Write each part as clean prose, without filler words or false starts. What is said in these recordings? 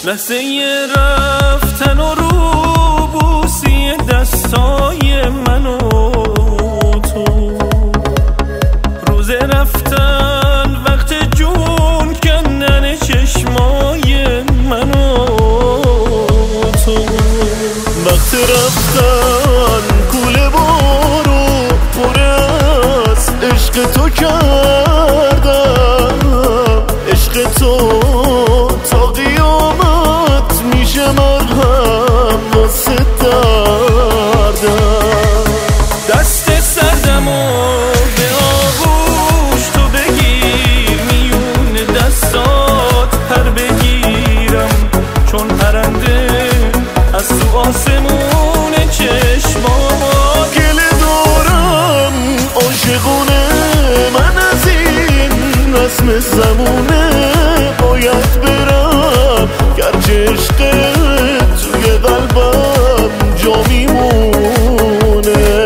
لحظه رفتن و روبوسی دستای من و تو، روز رفتن وقت جون کندن چشمای من و تو، وقت رفتن کوله بارو پر از عشق تو کردم، عشق تو تا قیامت میشه مرهم واسه دردم. دست سردم و به آغوش تو بگیر، میون دستات پر بگیرم چون پرنده از تو آسمون چشمات. گله دارم عاشقونه من از این رسم زمونه، باید برم گرچه عشقت توی قلبم جا میمونه.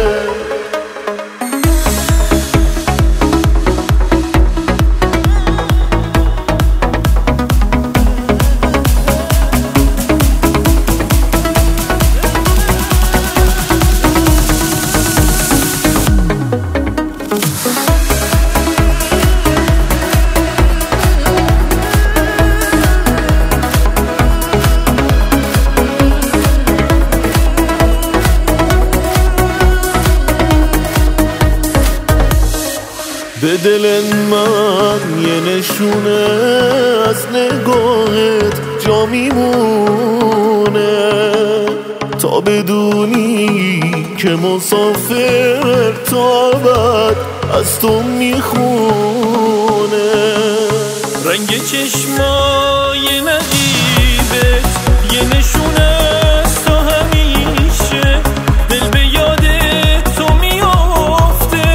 به دل من یه نشونه از نگاهت جا میمونه، تا بدونی که مسافر تا ابد از تو میخونه. رنگ چشمای نقیبت یه نشونه است و همیشه دل به یاد تو میافته،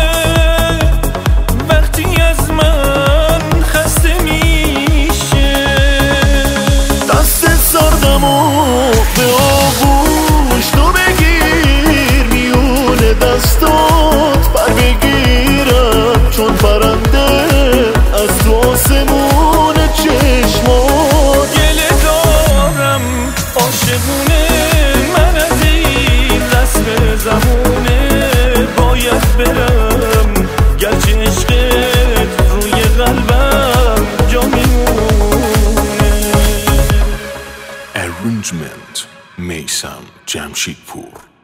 وقتی از من خسته میشه. دست سردم و به آغوش تو بگیر، میون دستات پر بگیرم چون پرنده از تو آسمون چشمات. گله دارم عاشقونه من از این رسم زمونه، باید برم گرچه عشقت روی قلبم جا میمونه. Arrangement میثم جمشیدپور.